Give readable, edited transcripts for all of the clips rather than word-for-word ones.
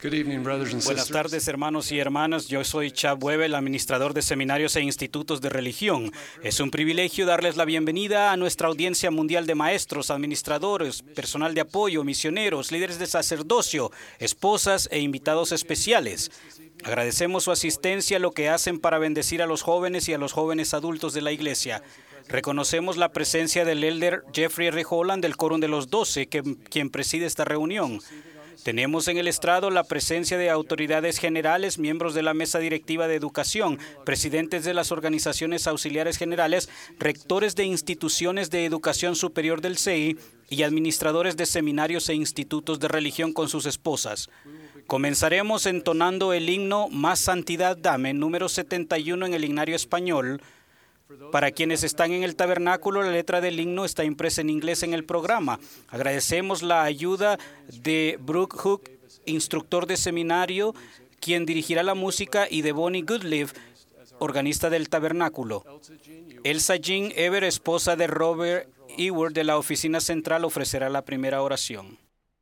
Good evening, brothers and Buenas sisters. tardes, hermanos y hermanas. Yo soy Chab Webel, administrador de seminarios e institutos de religión. Es un privilegio darles la bienvenida a nuestra audiencia mundial de maestros, administradores, personal de apoyo, misioneros, líderes de sacerdocio, esposas e invitados especiales. Agradecemos su asistencia, lo que hacen para bendecir a los jóvenes y a los jóvenes adultos de la iglesia. Reconocemos la presencia del elder Jeffrey R. Holland del Quórum de los 12, quien preside esta reunión. Tenemos en el estrado la presencia de autoridades generales, miembros de la mesa directiva de educación, presidentes de las organizaciones auxiliares generales, rectores de instituciones de educación superior del CEI y administradores de seminarios e institutos de religión con sus esposas. Comenzaremos entonando el himno Más Santidad Dame, número 71 en el himnario español. Para quienes están en el tabernáculo, la letra del himno está impresa en inglés en el programa. Agradecemos la ayuda de Brooke Hook, instructor de seminario, quien dirigirá la música, y de Bonnie Goodlive, organista del tabernáculo. Elsa Jean Ever, esposa de Robert Ewart de la oficina central, ofrecerá la primera oración.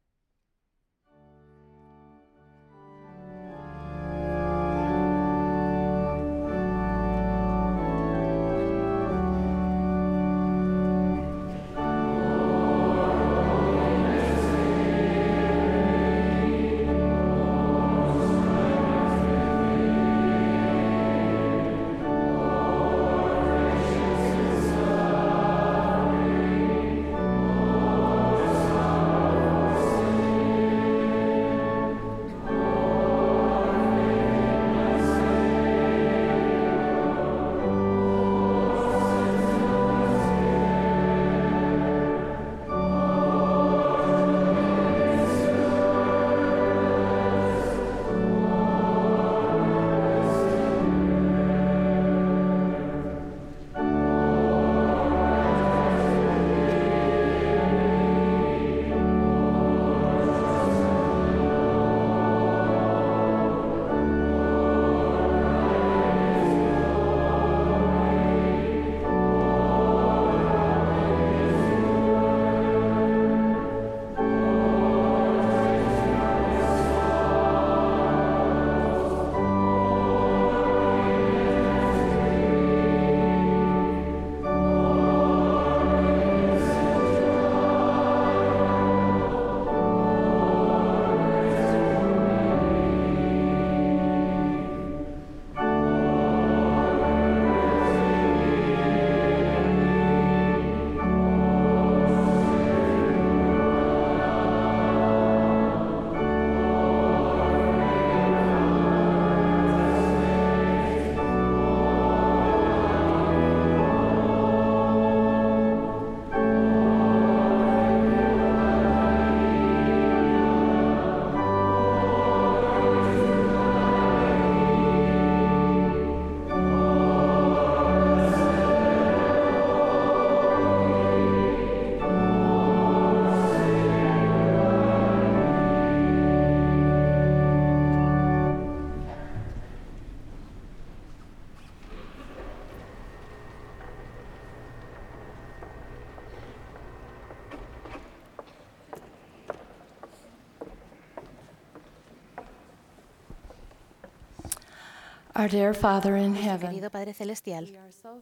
Our dear Father in heaven, Querido Padre Celestial,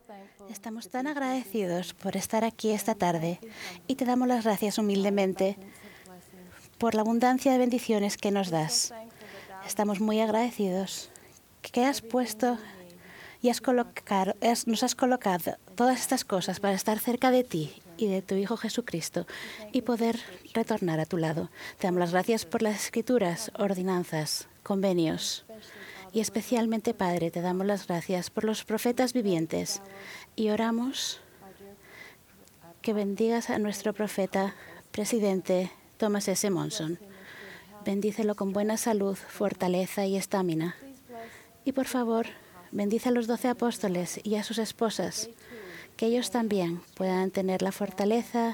estamos tan agradecidos por estar aquí esta tarde y te damos las gracias humildemente por la abundancia de bendiciones que nos das. Estamos muy agradecidos que has puesto y nos has colocado todas estas cosas para estar cerca de ti y de tu Hijo Jesucristo y poder retornar a tu lado. Te damos las gracias por las escrituras, ordenanzas, convenios. Y especialmente, Padre, te damos las gracias por los profetas vivientes y oramos que bendigas a nuestro profeta, presidente Thomas S. Monson. Bendícelo con buena salud, fortaleza y estamina. Y por favor, bendice a los 12 apóstoles y a sus esposas, que ellos también puedan tener la fortaleza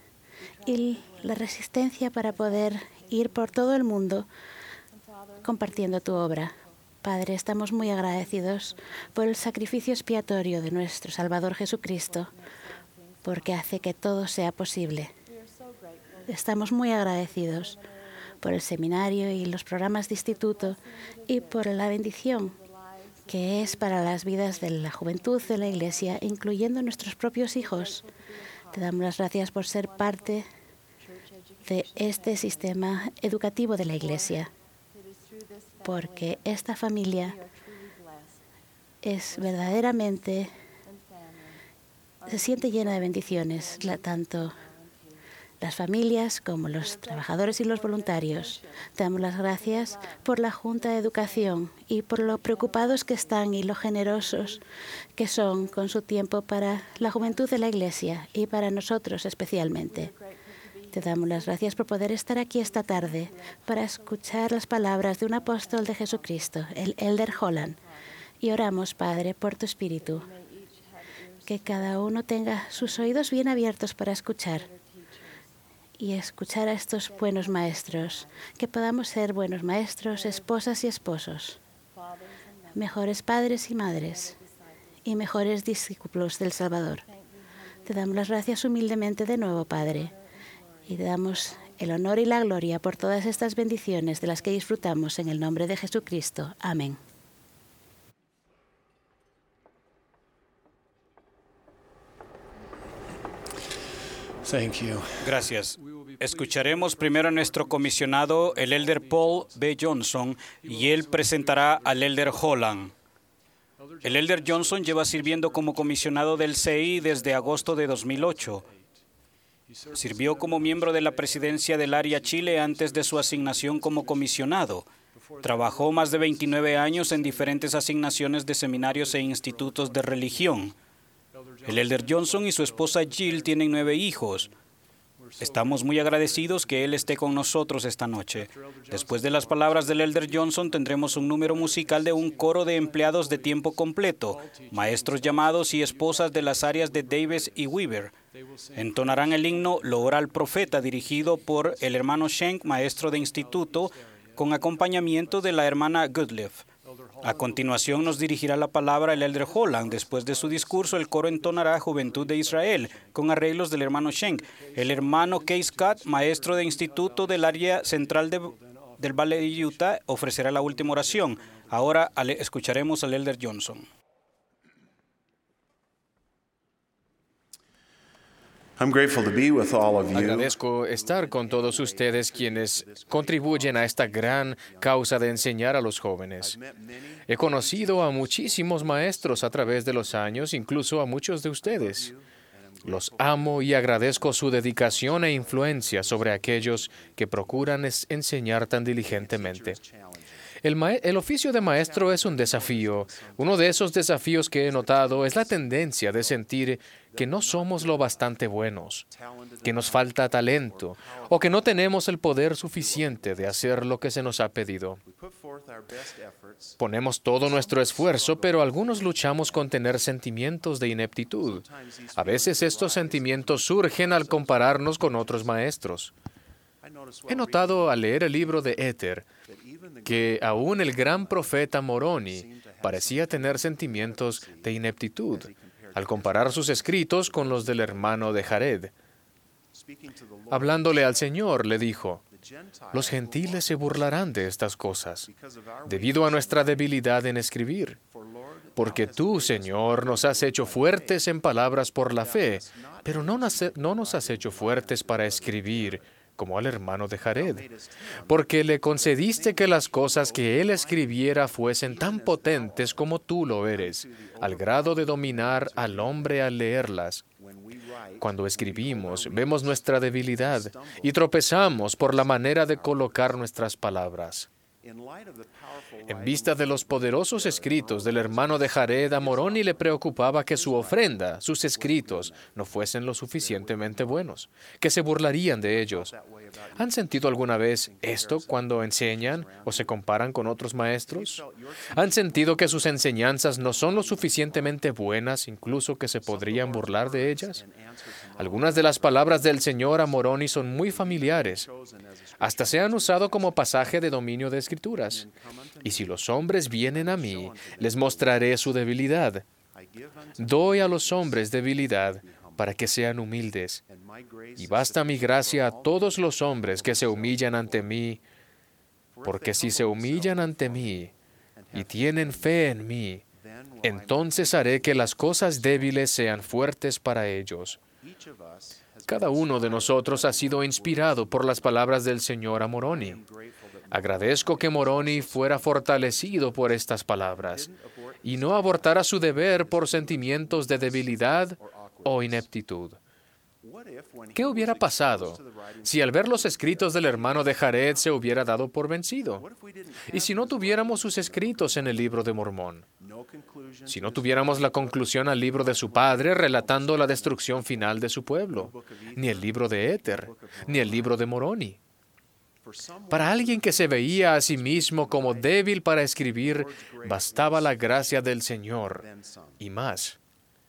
y la resistencia para poder ir por todo el mundo compartiendo tu obra. Padre, estamos muy agradecidos por el sacrificio expiatorio de nuestro Salvador Jesucristo, porque hace que todo sea posible. Estamos muy agradecidos por el seminario y los programas de instituto y por la bendición que es para las vidas de la juventud de la Iglesia, incluyendo nuestros propios hijos. Te damos las gracias por ser parte de este sistema educativo de la Iglesia, porque esta familia es verdaderamente, se siente llena de bendiciones, tanto las familias como los trabajadores y los voluntarios. Te damos las gracias por la Junta de Educación y por lo preocupados que están y lo generosos que son con su tiempo para la juventud de la Iglesia y para nosotros especialmente. Te damos las gracias por poder estar aquí esta tarde para escuchar las palabras de un apóstol de Jesucristo, el Elder Holland. Y oramos, Padre, por tu Espíritu, que cada uno tenga sus oídos bien abiertos para escuchar y escuchar a estos buenos maestros, que podamos ser buenos maestros, esposas y esposos, mejores padres y madres y mejores discípulos del Salvador. Te damos las gracias humildemente de nuevo, Padre, y te damos el honor y la gloria por todas estas bendiciones de las que disfrutamos en el nombre de Jesucristo. Amén. Gracias. Escucharemos primero a nuestro comisionado, el Elder Paul B. Johnson, y él presentará al Elder Holland. El Elder Johnson lleva sirviendo como comisionado del CI desde agosto de 2008. Sirvió como miembro de la presidencia del Área Chile antes de su asignación como comisionado. Trabajó más de 29 años en diferentes asignaciones de seminarios e institutos de religión. El Elder Johnson y su esposa Jill tienen 9 hijos. Estamos muy agradecidos que él esté con nosotros esta noche. Después de las palabras del Elder Johnson, tendremos un número musical de un coro de empleados de tiempo completo, maestros llamados y esposas de las áreas de Davis y Weaver. Entonarán el himno Lo ora al profeta, dirigido por el hermano Schenk, maestro de instituto, con acompañamiento de la hermana Goodliff. A continuación nos dirigirá la palabra el Elder Holland. Después de su discurso, el coro entonará Juventud de Israel, con arreglos del hermano Schenk. El hermano Kay Scott, maestro de instituto del área central del Valle de Utah, ofrecerá la última oración. Ahora escucharemos al Elder Johnson. Agradezco estar con todos ustedes quienes contribuyen a esta gran causa de enseñar a los jóvenes. He conocido a muchísimos maestros a través de los años, incluso a muchos de ustedes. Los amo y agradezco su dedicación e influencia sobre aquellos que procuran enseñar tan diligentemente. El oficio de maestro es un desafío. Uno de esos desafíos que he notado es la tendencia de sentir que no somos lo bastante buenos, que nos falta talento o que no tenemos el poder suficiente de hacer lo que se nos ha pedido. Ponemos todo nuestro esfuerzo, pero algunos luchamos con tener sentimientos de ineptitud. A veces estos sentimientos surgen al compararnos con otros maestros. He notado al leer el libro de Éter que aún el gran profeta Moroni parecía tener sentimientos de ineptitud al comparar sus escritos con los del hermano de Jared. Hablándole al Señor, le dijo: «Los gentiles se burlarán de estas cosas, debido a nuestra debilidad en escribir. Porque tú, Señor, nos has hecho fuertes en palabras por la fe, pero no nos has hecho fuertes para escribir, como al hermano de Jared, porque le concediste que las cosas que él escribiera fuesen tan potentes como tú lo eres, al grado de dominar al hombre al leerlas. Cuando escribimos, vemos nuestra debilidad y tropezamos por la manera de colocar nuestras palabras. En vista de los poderosos escritos del hermano de Jared, a Moroni le preocupaba que su ofrenda, sus escritos, no fuesen lo suficientemente buenos, que se burlarían de ellos. ¿Han sentido alguna vez esto cuando enseñan o se comparan con otros maestros? ¿Han sentido que sus enseñanzas no son lo suficientemente buenas, incluso que se podrían burlar de ellas? Algunas de las palabras del Señor a Moroni son muy familiares. Hasta se han usado como pasaje de dominio de Escrituras. Y si los hombres vienen a mí, les mostraré su debilidad. Doy a los hombres debilidad, para que sean humildes. Y basta mi gracia a todos los hombres que se humillan ante mí, porque si se humillan ante mí y tienen fe en mí, entonces haré que las cosas débiles sean fuertes para ellos. Cada uno de nosotros ha sido inspirado por las palabras del Señor a Moroni. Agradezco que Moroni fuera fortalecido por estas palabras y no abortara su deber por sentimientos de debilidad o ineptitud. ¿Qué hubiera pasado si al ver los escritos del hermano de Jared se hubiera dado por vencido? ¿Y si no tuviéramos sus escritos en el libro de Mormón? Si no tuviéramos la conclusión al libro de su padre relatando la destrucción final de su pueblo, ni el libro de Éter, ni el libro de Moroni. Para alguien que se veía a sí mismo como débil para escribir, bastaba la gracia del Señor y más.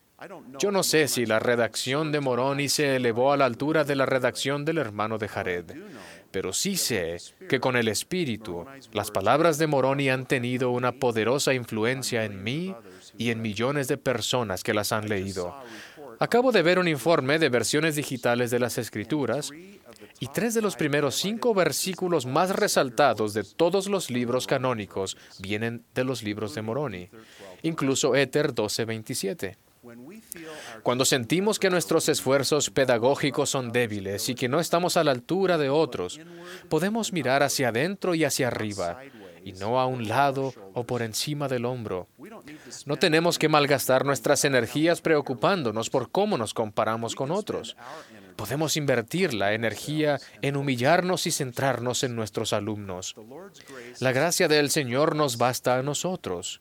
Yo no sé si la redacción de Moroni se elevó a la altura de la redacción del hermano de Jared, pero sí sé que con el Espíritu, las palabras de Moroni han tenido una poderosa influencia en mí y en millones de personas que las han leído. Acabo de ver un informe de versiones digitales de las Escrituras y 3 de los primeros 5 versículos más resaltados de todos los libros canónicos vienen de los libros de Moroni, incluso Éter 12:27. Cuando sentimos que nuestros esfuerzos pedagógicos son débiles y que no estamos a la altura de otros, podemos mirar hacia adentro y hacia arriba, y no a un lado o por encima del hombro. No tenemos que malgastar nuestras energías preocupándonos por cómo nos comparamos con otros. Podemos invertir la energía en humillarnos y centrarnos en nuestros alumnos. La gracia del Señor nos basta a nosotros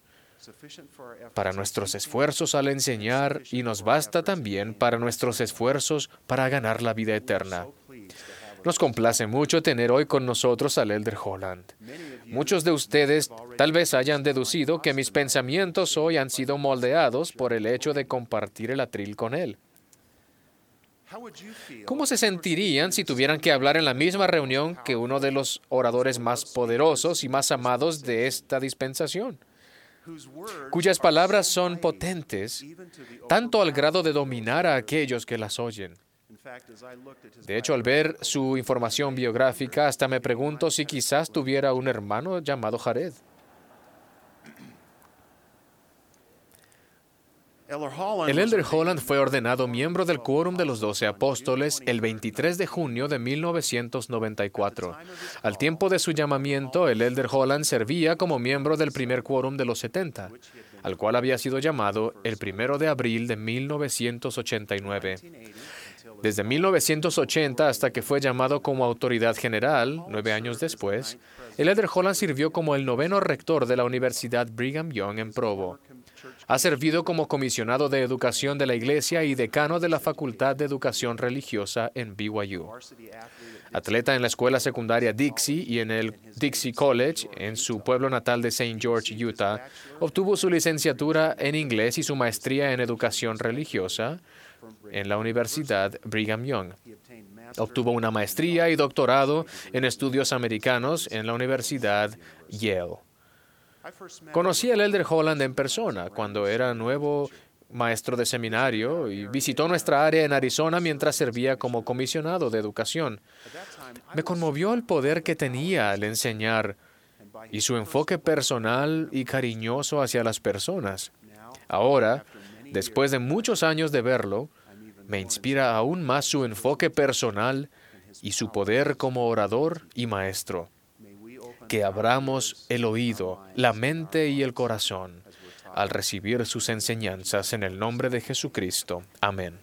para nuestros esfuerzos al enseñar y nos basta también para nuestros esfuerzos para ganar la vida eterna. Nos complace mucho tener hoy con nosotros al Elder Holland. Muchos de ustedes tal vez hayan deducido que mis pensamientos hoy han sido moldeados por el hecho de compartir el atril con él. ¿Cómo se sentirían si tuvieran que hablar en la misma reunión que uno de los oradores más poderosos y más amados de esta dispensación, cuyas palabras son potentes, tanto al grado de dominar a aquellos que las oyen? De hecho, al ver su información biográfica, hasta me pregunto si quizás tuviera un hermano llamado Jared. El Elder Holland fue ordenado miembro del Quórum de los 12 Apóstoles el 23 de junio de 1994. Al tiempo de su llamamiento, el Elder Holland servía como miembro del primer Quórum de los 70, al cual había sido llamado el 1 de abril de 1989. Desde 1980 hasta que fue llamado como autoridad general, 9 años después, el Elder Holland sirvió como el 9º rector de la Universidad Brigham Young en Provo. Ha servido como comisionado de educación de la Iglesia y decano de la Facultad de Educación Religiosa en BYU. Atleta en la escuela secundaria Dixie y en el Dixie College, en su pueblo natal de St. George, Utah, obtuvo su licenciatura en inglés y su maestría en educación religiosa en la Universidad Brigham Young. Obtuvo una maestría y doctorado en estudios americanos en la Universidad Yale. Conocí al Elder Holland en persona cuando era nuevo maestro de seminario y visitó nuestra área en Arizona mientras servía como comisionado de educación. Me conmovió el poder que tenía al enseñar y su enfoque personal y cariñoso hacia las personas. Ahora, después de muchos años de verlo, me inspira aún más su enfoque personal y su poder como orador y maestro. Que abramos el oído, la mente y el corazón al recibir sus enseñanzas en el nombre de Jesucristo. Amén.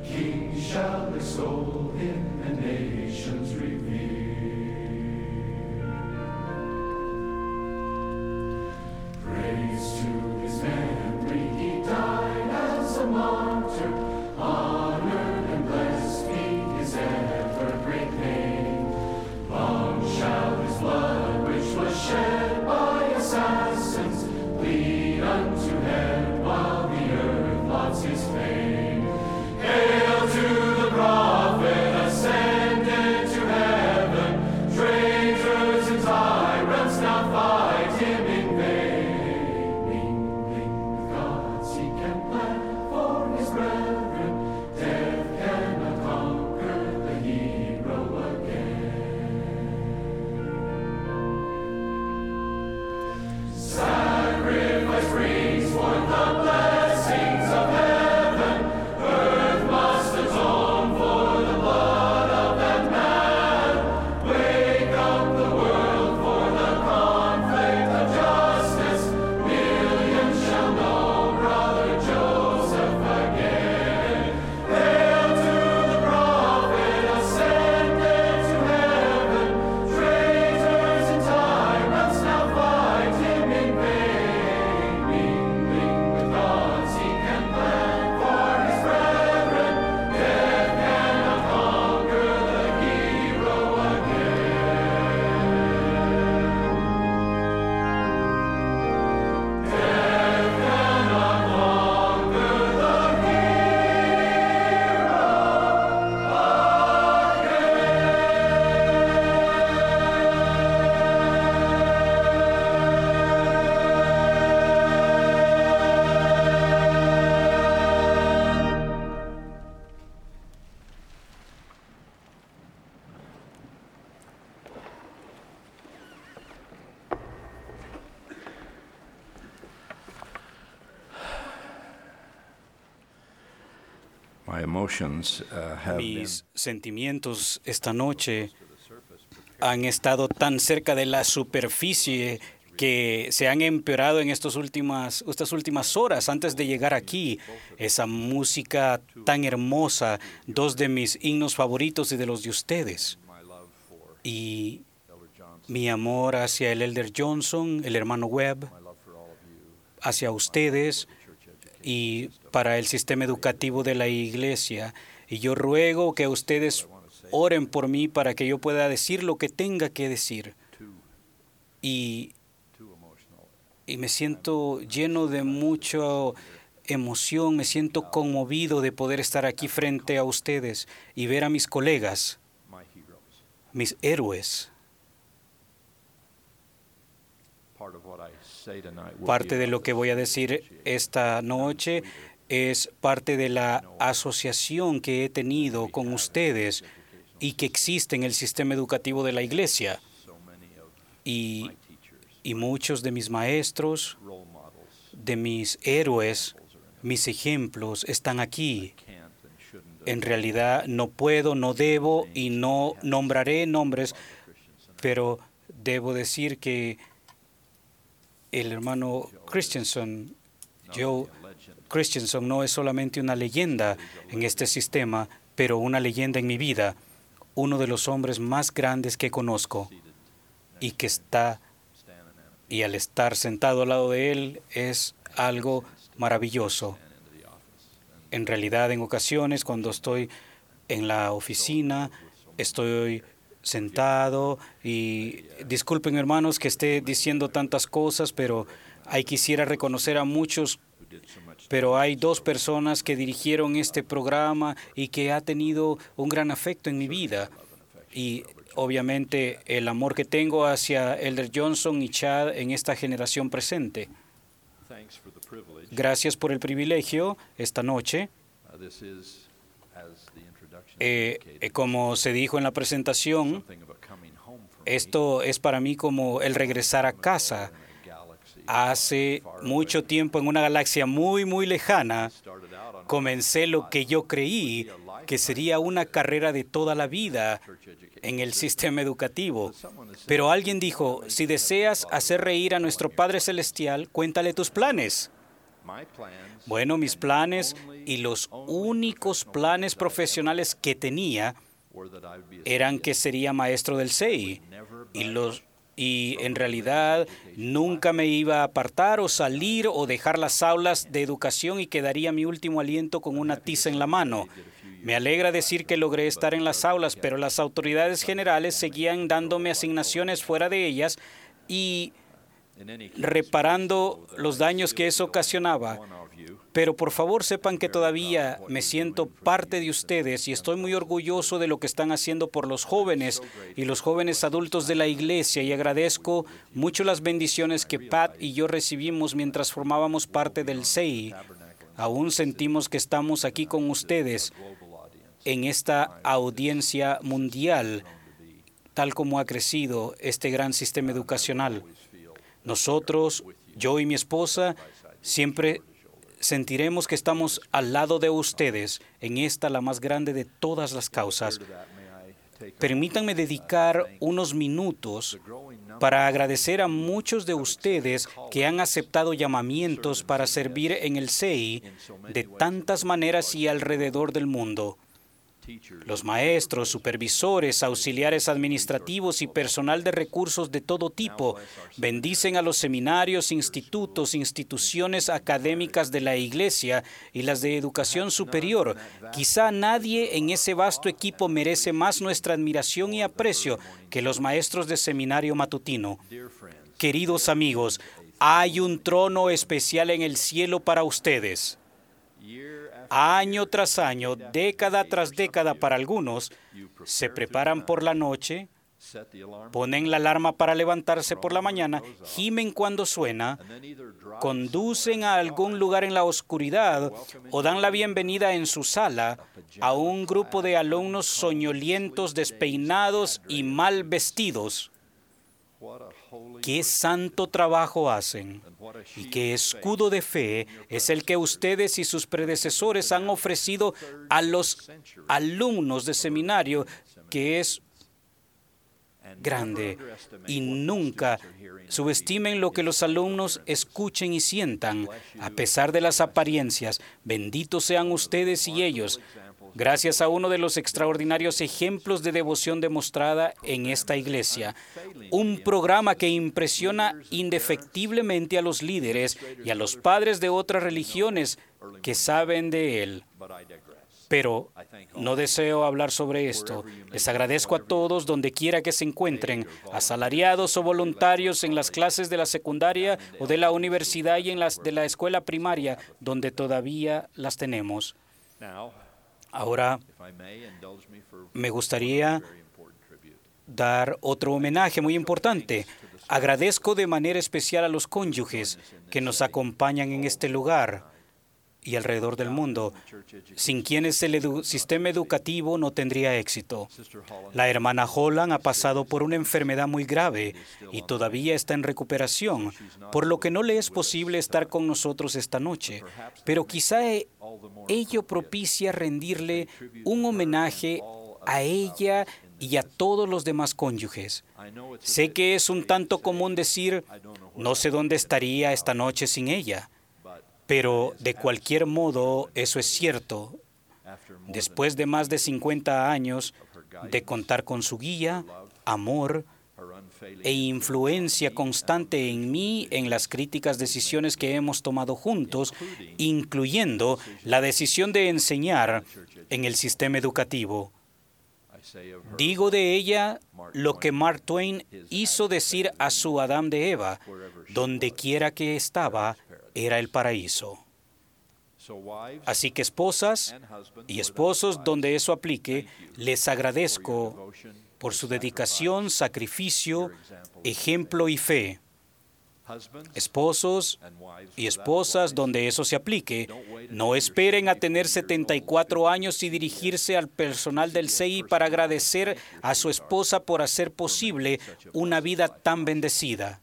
Mis sentimientos esta noche han estado tan cerca de la superficie que se han empeorado en estas últimas horas antes de llegar aquí. Esa música tan hermosa, dos de mis himnos favoritos y de los de ustedes. Y mi amor hacia el Elder Johnson, el hermano Webb, hacia ustedes y para el sistema educativo de la iglesia. Y yo ruego que ustedes oren por mí para que yo pueda decir lo que tenga que decir. Y me siento lleno de mucha emoción, me siento conmovido de poder estar aquí frente a ustedes y ver a mis colegas, mis héroes. Parte de lo que voy a decir esta noche es parte de la asociación que he tenido con ustedes y que existe en el sistema educativo de la iglesia. Y muchos de mis maestros, de mis héroes, mis ejemplos están aquí. En realidad no puedo, no debo y no nombraré nombres, pero debo decir que el hermano Christensen, Joe Christensen, no es solamente una leyenda en este sistema, pero una leyenda en mi vida, uno de los hombres más grandes que conozco y al estar sentado al lado de él es algo maravilloso. En realidad, en ocasiones, cuando estoy en la oficina, estoy sentado y disculpen, hermanos, que esté diciendo tantas cosas, pero quisiera reconocer a muchos, pero hay dos personas que dirigieron este programa y que ha tenido un gran afecto en mi vida. Y obviamente el amor que tengo hacia Elder Johnson y Chad en esta generación presente. Gracias por el privilegio esta noche. Como se dijo en la presentación, esto es para mí como el regresar a casa. Hace mucho tiempo, en una galaxia muy, muy lejana, comencé lo que yo creí que sería una carrera de toda la vida en el sistema educativo. Pero alguien dijo, si deseas hacer reír a nuestro Padre Celestial, cuéntale tus planes. Bueno, mis planes y los únicos planes profesionales que tenía eran que sería maestro del SEI. Y en realidad nunca me iba a apartar o salir o dejar las aulas de educación y quedaría mi último aliento con una tiza en la mano. Me alegra decir que logré estar en las aulas, pero las autoridades generales seguían dándome asignaciones fuera de ellas y reparando los daños que eso ocasionaba. Pero por favor sepan que todavía me siento parte de ustedes y estoy muy orgulloso de lo que están haciendo por los jóvenes y los jóvenes adultos de la iglesia, y agradezco mucho las bendiciones que Pat y yo recibimos mientras formábamos parte del SEI. Aún sentimos que estamos aquí con ustedes en esta audiencia mundial, tal como ha crecido este gran sistema educacional. Nosotros, yo y mi esposa, siempre sentiremos que estamos al lado de ustedes en esta, la más grande de todas las causas. Permítanme dedicar unos minutos para agradecer a muchos de ustedes que han aceptado llamamientos para servir en el SEI de tantas maneras y alrededor del mundo. Los maestros, supervisores, auxiliares administrativos y personal de recursos de todo tipo bendicen a los seminarios, institutos, instituciones académicas de la Iglesia y las de educación superior. Quizá nadie en ese vasto equipo merece más nuestra admiración y aprecio que los maestros de seminario matutino. Queridos amigos, hay un trono especial en el cielo para ustedes. Año tras año, década tras década para algunos, se preparan por la noche, ponen la alarma para levantarse por la mañana, gimen cuando suena, conducen a algún lugar en la oscuridad o dan la bienvenida en su sala a un grupo de alumnos soñolientos, despeinados y mal vestidos. ¡Qué santo trabajo hacen! Y qué escudo de fe es el que ustedes y sus predecesores han ofrecido a los alumnos de seminario, que es grande. Y nunca subestimen lo que los alumnos escuchen y sientan, a pesar de las apariencias. Benditos sean ustedes y ellos, gracias a uno de los extraordinarios ejemplos de devoción demostrada en esta iglesia. Un programa que impresiona indefectiblemente a los líderes y a los padres de otras religiones que saben de él. Pero no deseo hablar sobre esto. Les agradezco a todos donde quiera que se encuentren, asalariados o voluntarios en las clases de la secundaria o de la universidad y en las de la escuela primaria, donde todavía las tenemos. Ahora, me gustaría dar otro homenaje muy importante. Agradezco de manera especial a los cónyuges que nos acompañan en este lugar y alrededor del mundo, sin quienes el sistema educativo no tendría éxito. La hermana Holland ha pasado por una enfermedad muy grave y todavía está en recuperación, por lo que no le es posible estar con nosotros esta noche. Pero quizá ello propicia rendirle un homenaje a ella y a todos los demás cónyuges. Sé que es un tanto común decir, no sé dónde estaría esta noche sin ella. Pero de cualquier modo, eso es cierto. Después de más de 50 años de contar con su guía, amor e influencia constante en mí en las críticas decisiones que hemos tomado juntos, incluyendo la decisión de enseñar en el sistema educativo. Digo de ella lo que Mark Twain hizo decir a su Adán de Eva: donde quiera que estaba, era el paraíso. Así que esposas y esposos, donde eso aplique, les agradezco por su dedicación, sacrificio, ejemplo y fe. Esposos y esposas, donde eso se aplique, no esperen a tener 74 años y dirigirse al personal del SEI para agradecer a su esposa por hacer posible una vida tan bendecida.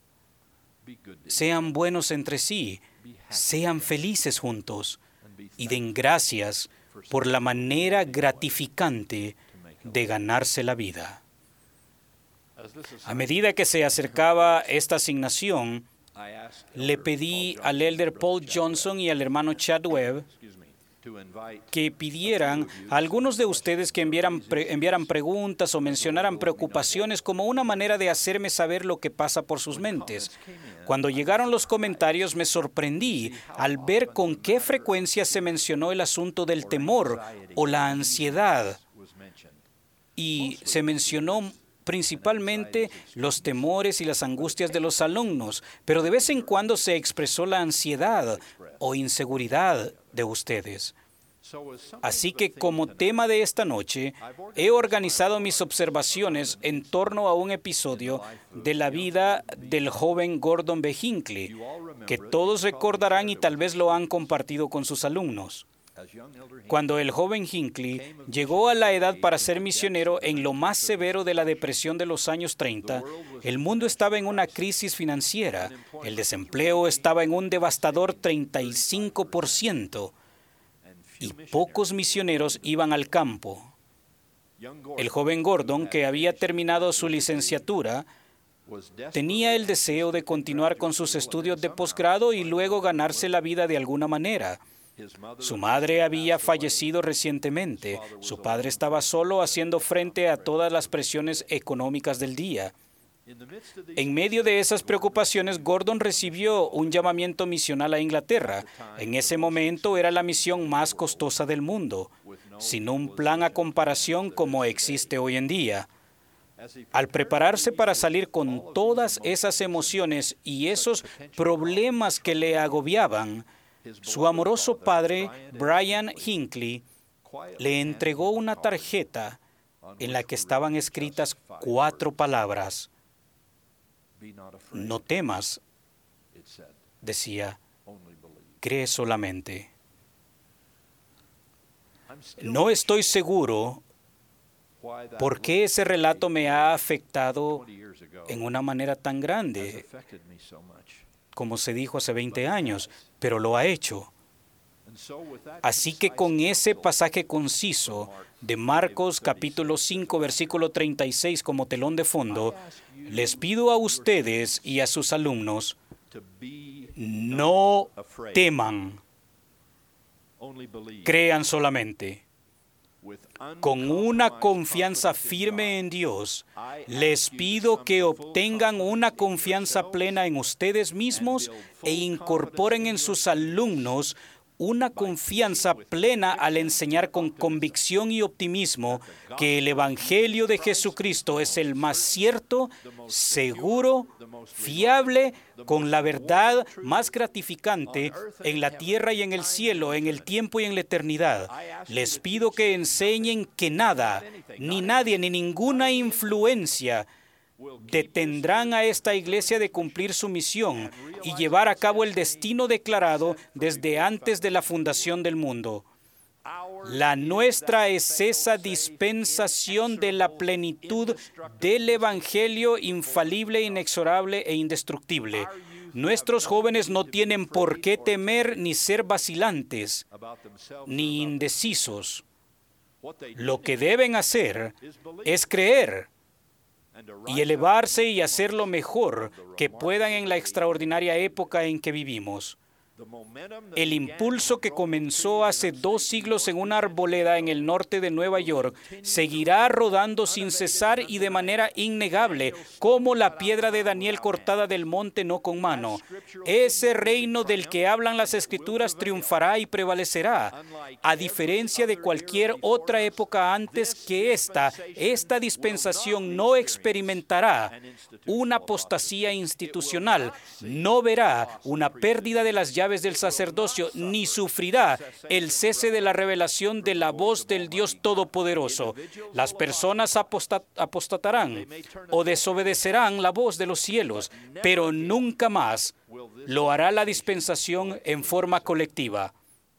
Sean buenos entre sí, sean felices juntos y den gracias por la manera gratificante de ganarse la vida. A medida que se acercaba esta asignación, le pedí al elder Paul Johnson y al hermano Chad Webb que pidieran a algunos de ustedes que enviaran preguntas o mencionaran preocupaciones como una manera de hacerme saber lo que pasa por sus mentes. Cuando llegaron los comentarios, me sorprendí al ver con qué frecuencia se mencionó el asunto del temor o la ansiedad. Y se mencionó principalmente los temores y las angustias de los alumnos, pero de vez en cuando se expresó la ansiedad o inseguridad de ustedes. Así que como tema de esta noche, he organizado mis observaciones en torno a un episodio de la vida del joven Gordon B. Hinckley, que todos recordarán y tal vez lo han compartido con sus alumnos. Cuando el joven Hinckley llegó a la edad para ser misionero en lo más severo de la depresión de los años 30, el mundo estaba en una crisis financiera, el desempleo estaba en un devastador 35% y pocos misioneros iban al campo. El joven Gordon, que había terminado su licenciatura, tenía el deseo de continuar con sus estudios de posgrado y luego ganarse la vida de alguna manera. Su madre había fallecido recientemente. Su padre estaba solo haciendo frente a todas las presiones económicas del día. En medio de esas preocupaciones, Gordon recibió un llamamiento misional a Inglaterra. En ese momento era la misión más costosa del mundo, sin un plan a comparación como existe hoy en día. Al prepararse para salir con todas esas emociones y esos problemas que le agobiaban, su amoroso padre, Brian Hinckley, le entregó una tarjeta en la que estaban escritas 4 palabras. No temas, decía, cree solamente. No estoy seguro por qué ese relato me ha afectado en una manera tan grande, como se dijo hace 20 años, pero lo ha hecho. Así que con ese pasaje conciso de Marcos capítulo 5, versículo 36 como telón de fondo, les pido a ustedes y a sus alumnos, no teman, crean solamente. Con una confianza firme en Dios, les pido que obtengan una confianza plena en ustedes mismos e incorporen en sus alumnos una confianza plena al enseñar con convicción y optimismo que el Evangelio de Jesucristo es el más cierto, seguro, fiable, con la verdad más gratificante en la tierra y en el cielo, en el tiempo y en la eternidad. Les pido que enseñen que nada, ni nadie, ni ninguna influencia detendrán a esta iglesia de cumplir su misión y llevar a cabo el destino declarado desde antes de la fundación del mundo. La nuestra es esa dispensación de la plenitud del Evangelio infalible, inexorable e indestructible. Nuestros jóvenes no tienen por qué temer ni ser vacilantes, ni indecisos. Lo que deben hacer es creer y elevarse y hacer lo mejor que puedan en la extraordinaria época en que vivimos. El impulso que comenzó hace 2 siglos en una arboleda en el norte de Nueva York seguirá rodando sin cesar y de manera innegable, como la piedra de Daniel cortada del monte no con mano. Ese reino del que hablan las Escrituras triunfará y prevalecerá. A diferencia de cualquier otra época antes que esta dispensación no experimentará una apostasía institucional, no verá una pérdida de las llaves del sacerdocio, ni sufrirá el cese de la revelación de la voz del Dios Todopoderoso. Las personas apostatarán o desobedecerán la voz de los cielos, pero nunca más lo hará la dispensación en forma colectiva.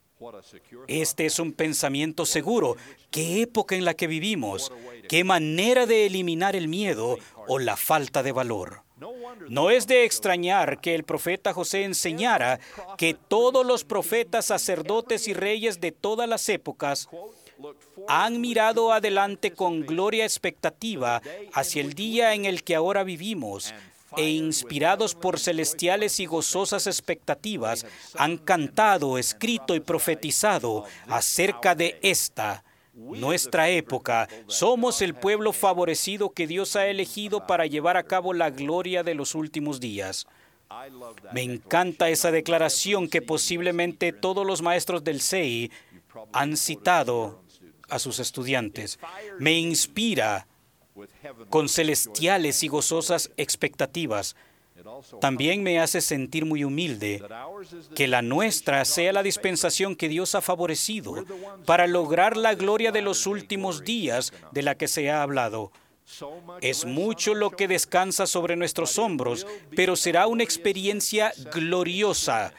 Este es un pensamiento seguro. ¿Qué época en la que vivimos? ¿Qué manera de eliminar el miedo o la falta de valor? No es de extrañar que el profeta José enseñara que todos los profetas, sacerdotes y reyes de todas las épocas han mirado adelante con gloria expectativa hacia el día en el que ahora vivimos e inspirados por celestiales y gozosas expectativas, han cantado, escrito y profetizado acerca de esta, nuestra época. Somos el pueblo favorecido que Dios ha elegido para llevar a cabo la gloria de los últimos días. Me encanta esa declaración que posiblemente todos los maestros del CEI han citado a sus estudiantes. Me inspira con celestiales y gozosas expectativas. También me hace sentir muy humilde que la nuestra sea la dispensación que Dios ha favorecido para lograr la gloria de los últimos días de la que se ha hablado. Es mucho lo que descansa sobre nuestros hombros, pero será una experiencia gloriosa.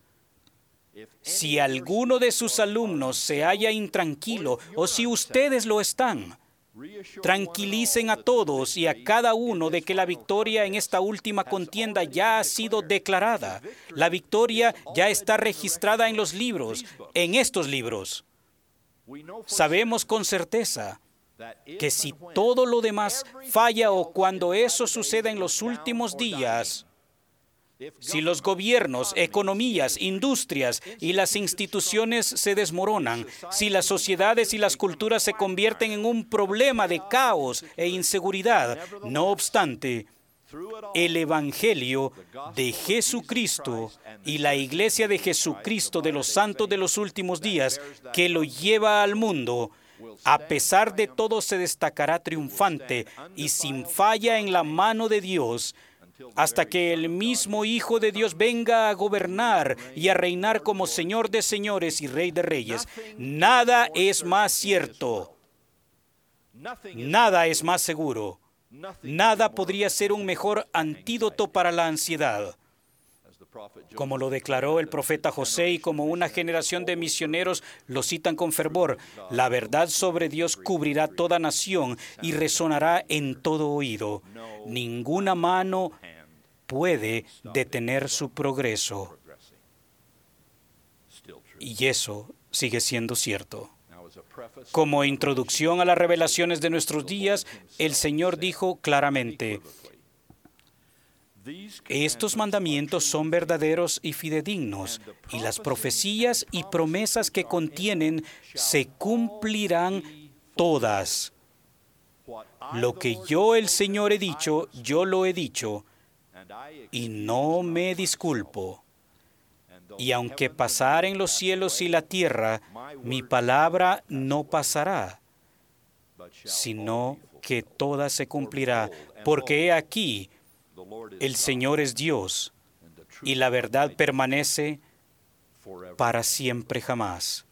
Si alguno de sus alumnos se halla intranquilo, o si ustedes lo están, tranquilicen a todos y a cada uno de que la victoria en esta última contienda ya ha sido declarada. La victoria ya está registrada en los libros, en estos libros. Sabemos con certeza que si todo lo demás falla o cuando eso suceda en los últimos días, si los gobiernos, economías, industrias y las instituciones se desmoronan, si las sociedades y las culturas se convierten en un problema de caos e inseguridad, no obstante, el Evangelio de Jesucristo y la Iglesia de Jesucristo de los santos de los últimos días, que lo lleva al mundo, a pesar de todo se destacará triunfante y sin falla en la mano de Dios, hasta que el mismo Hijo de Dios venga a gobernar y a reinar como Señor de señores y Rey de reyes. Nada es más cierto. Nada es más seguro. Nada podría ser un mejor antídoto para la ansiedad. Como lo declaró el profeta José y como una generación de misioneros lo citan con fervor, la verdad sobre Dios cubrirá toda nación y resonará en todo oído. Ninguna mano puede detener su progreso. Y eso sigue siendo cierto. Como introducción a las revelaciones de nuestros días, el Señor dijo claramente: estos mandamientos son verdaderos y fidedignos, y las profecías y promesas que contienen se cumplirán todas. Lo que yo, el Señor, he dicho, yo lo he dicho, y no me disculpo. Y aunque pasaren los cielos y la tierra, mi palabra no pasará, sino que toda se cumplirá, porque he aquí, el Señor es Dios, y la verdad permanece para siempre jamás.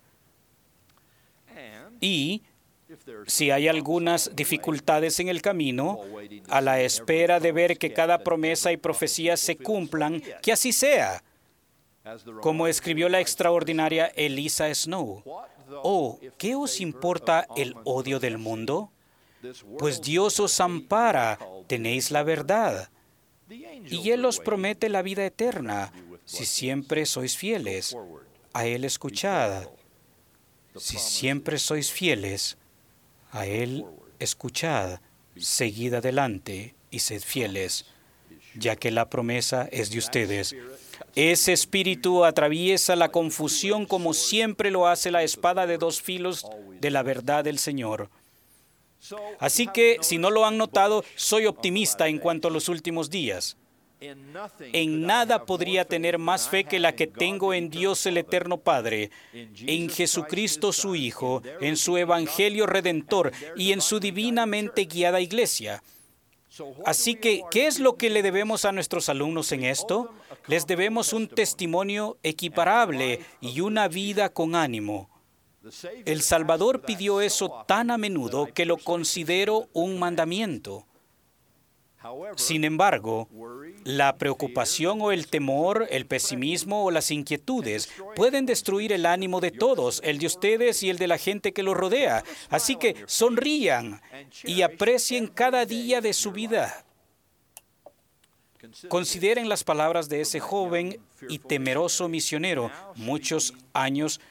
Y si hay algunas dificultades en el camino, a la espera de ver que cada promesa y profecía se cumplan, que así sea. Como escribió la extraordinaria Eliza Snow: «Oh, ¿qué os importa el odio del mundo? Pues Dios os ampara, tenéis la verdad. Y Él os promete la vida eterna, si siempre sois fieles. A Él escuchad. Si siempre sois fieles, a Él escuchad. Seguid adelante y sed fieles, ya que la promesa es de ustedes». Ese espíritu atraviesa la confusión como siempre lo hace la espada de dos filos de la verdad del Señor. Así que, si no lo han notado, soy optimista en cuanto a los últimos días. En nada podría tener más fe que la que tengo en Dios el Eterno Padre, en Jesucristo su Hijo, en su Evangelio Redentor y en su divinamente guiada Iglesia. Así que, ¿qué es lo que le debemos a nuestros alumnos en esto? Les debemos un testimonio equiparable y una vida con ánimo. El Salvador pidió eso tan a menudo que lo considero un mandamiento. Sin embargo, la preocupación o el temor, el pesimismo o las inquietudes pueden destruir el ánimo de todos, el de ustedes y el de la gente que los rodea. Así que sonrían y aprecien cada día de su vida. Consideren las palabras de ese joven y temeroso misionero muchos años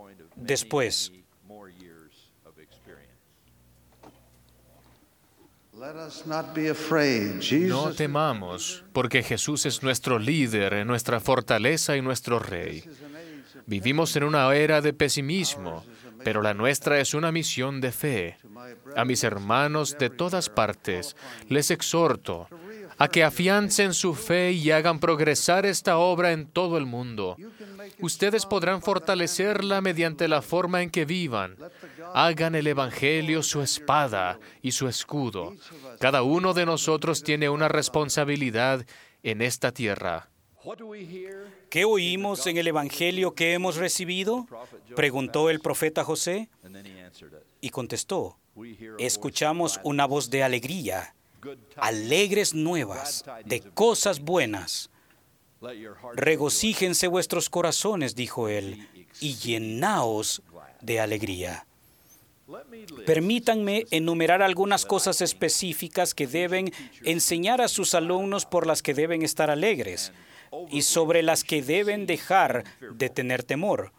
después. No temamos, porque Jesús es nuestro líder, nuestra fortaleza y nuestro Rey. Vivimos en una era de pesimismo, pero la nuestra es una misión de fe. A mis hermanos de todas partes les exhorto a que afiancen su fe y hagan progresar esta obra en todo el mundo. Ustedes podrán fortalecerla mediante la forma en que vivan. Hagan el Evangelio su espada y su escudo. Cada uno de nosotros tiene una responsabilidad en esta tierra. ¿Qué oímos en el Evangelio que hemos recibido?, preguntó el profeta José. Y contestó: escuchamos una voz de alegría, alegres nuevas, de cosas buenas. Regocíjense vuestros corazones, dijo él, y llenaos de alegría. Permítanme enumerar algunas cosas específicas que deben enseñar a sus alumnos por las que deben estar alegres y sobre las que deben dejar de tener temor.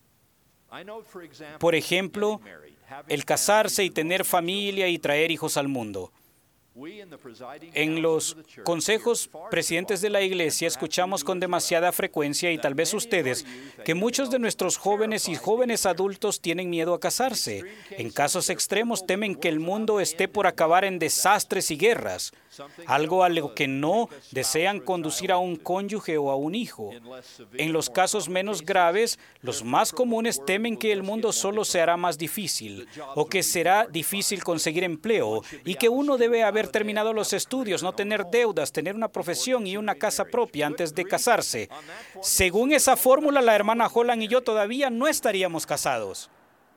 Por ejemplo, el casarse y tener familia y traer hijos al mundo. En los consejos presidentes de la Iglesia escuchamos con demasiada frecuencia, y tal vez ustedes, que muchos de nuestros jóvenes y jóvenes adultos tienen miedo a casarse. En casos extremos temen que el mundo esté por acabar en desastres y guerras, algo a lo que no desean conducir a un cónyuge o a un hijo. En los casos menos graves, los más comunes temen que el mundo solo se hará más difícil, o que será difícil conseguir empleo, y que uno debe haber terminado los estudios, no tener deudas, tener una profesión y una casa propia antes de casarse. Según esa fórmula, la hermana Holland y yo todavía no estaríamos casados.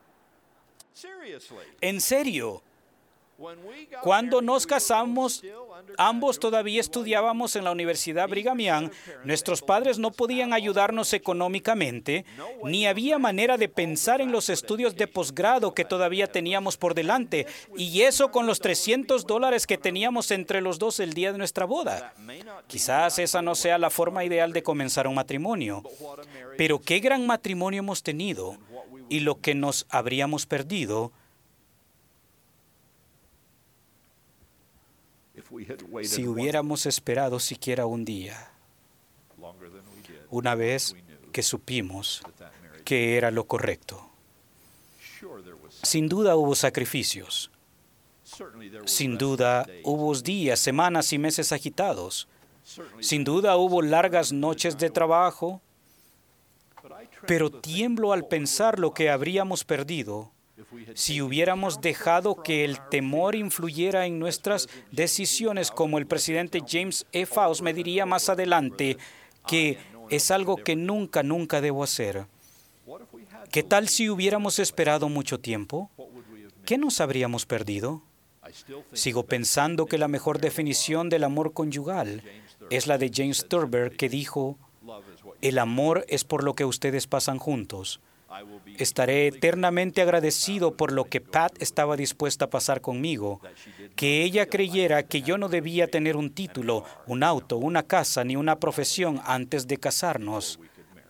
En serio. Cuando nos casamos, ambos todavía estudiábamos en la Universidad Brigham Young. Nuestros padres no podían ayudarnos económicamente, ni había manera de pensar en los estudios de posgrado que todavía teníamos por delante, y eso con los $300 que teníamos entre los dos el día de nuestra boda. Quizás esa no sea la forma ideal de comenzar un matrimonio, pero qué gran matrimonio hemos tenido, y lo que nos habríamos perdido si hubiéramos esperado siquiera un día, una vez que supimos que era lo correcto. Sin duda hubo sacrificios. Sin duda hubo días, semanas y meses agitados. Sin duda hubo largas noches de trabajo. Pero tiemblo al pensar lo que habríamos perdido si hubiéramos dejado que el temor influyera en nuestras decisiones, como el presidente James E. Faust me diría más adelante, que es algo que nunca debo hacer. ¿Qué tal si hubiéramos esperado mucho tiempo? ¿Qué nos habríamos perdido? Sigo pensando que la mejor definición del amor conyugal es la de James Thurber, que dijo: el amor es por lo que ustedes pasan juntos. Estaré eternamente agradecido por lo que Pat estaba dispuesta a pasar conmigo, que ella creyera que yo no debía tener un título, un auto, una casa ni una profesión antes de casarnos.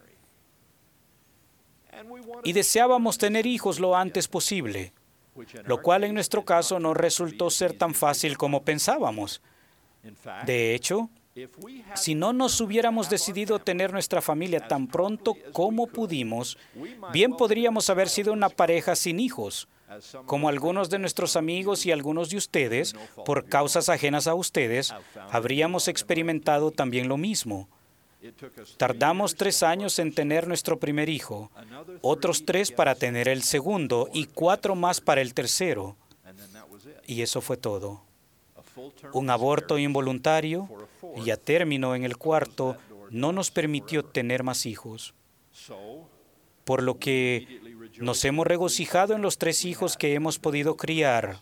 Y deseábamos tener hijos lo antes posible, lo cual en nuestro caso no resultó ser tan fácil como pensábamos. De hecho, si no nos hubiéramos decidido tener nuestra familia tan pronto como pudimos, bien podríamos haber sido una pareja sin hijos. Como algunos de nuestros amigos y algunos de ustedes, por causas ajenas a ustedes, habríamos experimentado también lo mismo. Tardamos 3 años en tener nuestro primer hijo, otros 3 para tener el segundo y 4 más para el tercero. Y eso fue todo. Un aborto involuntario y a término en el cuarto no nos permitió tener más hijos. Por lo que nos hemos regocijado en los 3 hijos que hemos podido criar.